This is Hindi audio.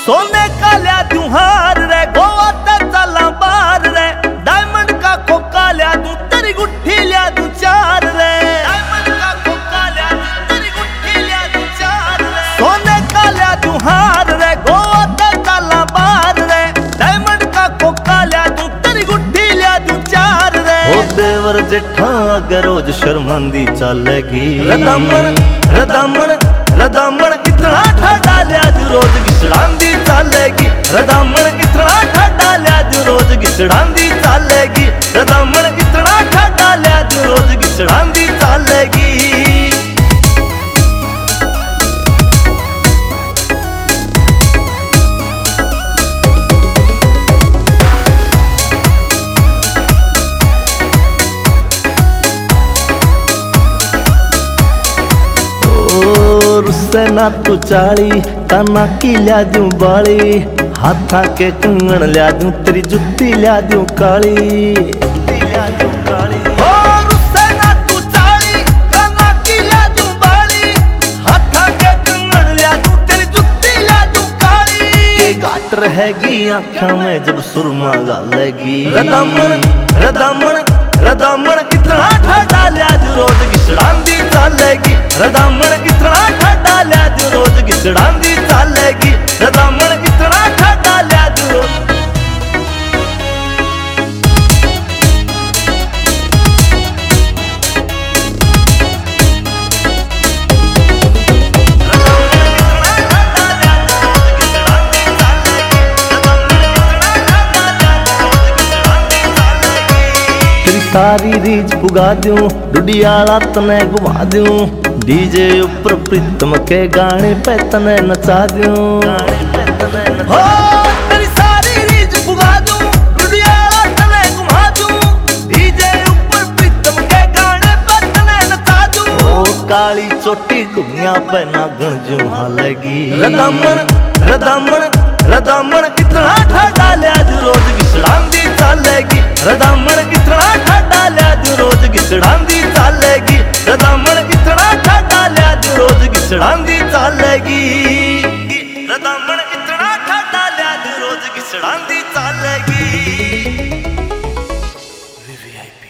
सोने का लिया दूं हार रे, गोवा ते चला बार रे, डायमंड का खोका लिया दूं, तेरी गुट्ठी लिया दूं चार रे, डायमंड का खोका लिया दूं, तेरी गुट्ठी लिया दूं चार रे, सोने का लिया दूं हार रे, गोवा ते चला बार रे, डायमंड का खोका लिया दूं, तेरी गुट्ठी लिया दूं चार रे। ओ देवर जेठा अगर रोज शर्मांदी चलेगी, रदामण रदामण रदामण इतना ठाडा लिया जो रोज घिसड़ांदी चलेगी, रदामण इतना ठाडा लिया जो रोज घिसड़ांदी चलेगी, रदामण इतना ठाडा लिया जो रोज घिसड़ांदी चलेगी। रुस्से ना तू चाली काना की लिया दूं बाली, हाथा के कंगन लिया दूं, तेरी जुत्ती लिया दूं काली, ओ रुस्से ना तू चाली काना की लिया दूं बाली, हाथा के कंगन लिया दूं, तेरी जुत्ती लिया दूं काली। के घाट रहेगी आँखों में जब सुरमा गालेगी, रदामण रदामण रदामण इतना ठाडा लिया जो रोज घिसड़ांदी चलेगी, रदामण इतना ठाडा लिया जो रोज घिसड़ांदी चलेगी, रदामण इतना ठाडा लिया जो रोज। सारी रीज पुगा दूं, डुडियाला तने घुमा दूं, डीजे ऊपर प्रीतम के गाने पे तने नचा दूं, हो तेरी सारी रीज पुगा दूं, डुडियाला तने घुमा दूं, डीजे ऊपर प्रीतम के गाने पे तने नचा दूं। ओ काली चोटी दुनिया पे नागण जो हालेगी, रदामण रदामण रदामण इतना ठाडा लिया जो रोज घिसड़ांदी चलेगी, रदामण इतना ठाडा लिया जो रोज घिसड़ांदी चलेगी, रदामण